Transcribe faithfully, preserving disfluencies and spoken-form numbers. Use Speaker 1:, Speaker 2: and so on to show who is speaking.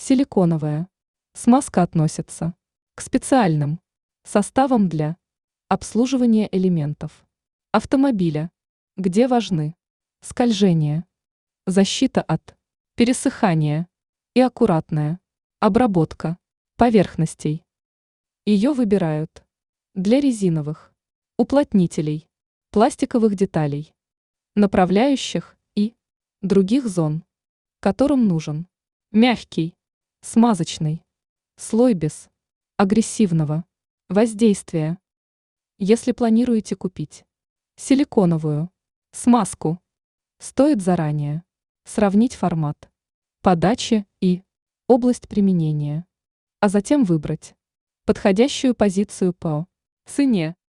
Speaker 1: Силиконовая смазка относится к специальным составам для обслуживания элементов автомобиля, где важны скольжение, защита от пересыхания и аккуратная обработка поверхностей. Ее выбирают для резиновых уплотнителей, пластиковых деталей, направляющих и других зон, которым нужен мягкий, смазочный слой без агрессивного воздействия. Если планируете купить силиконовую смазку, стоит заранее сравнить формат подачи и область применения, а затем выбрать подходящую позицию по цене.